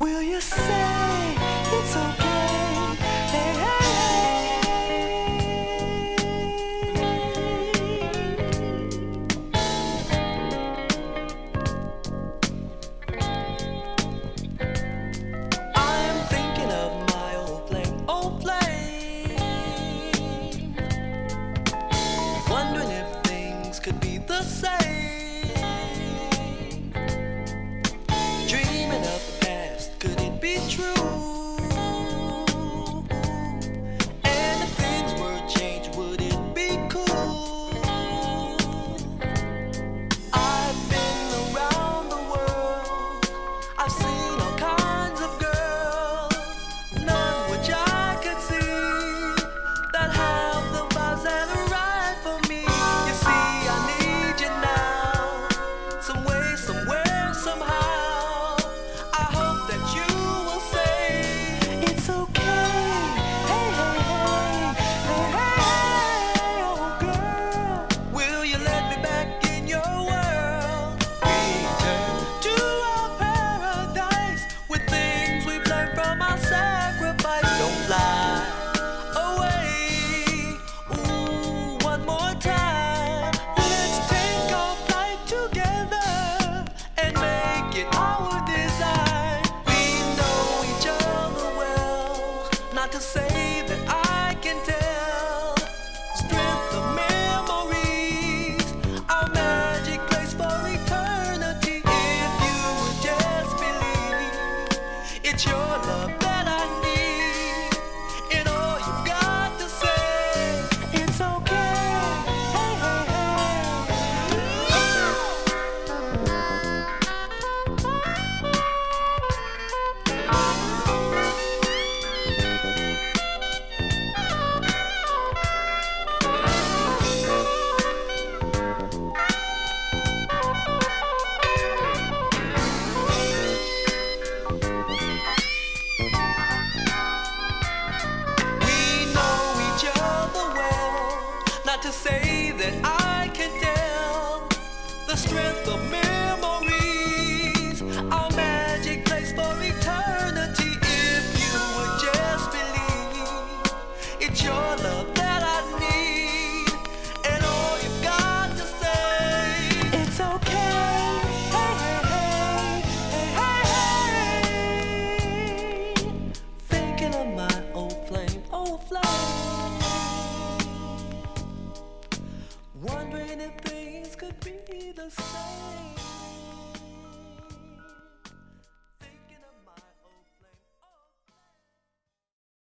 Will you say it's okay? Hey, hey, I am thinking of my old flame, wondering if things could be the same. Dreaming of the past, could it be true? And if things were changed, would it be cool? I've been around the world, I've seen all kinds of girls, none which I could see that have the vibes that are right for me. You see, I need you now, some way, somewhere, somehow. I hope that you will say it's okay. Hey, hey, hey, hey, hey, oh girl, will you let me back in your world? Return to our paradise with things we've learned from our sacrifice. Don't fly away. Ooh, one more time. Let's take our flight together and make it our design. We know each other well, not to say that I can tell. Strength of memories, our magic place for eternity. If you would just believe, it's your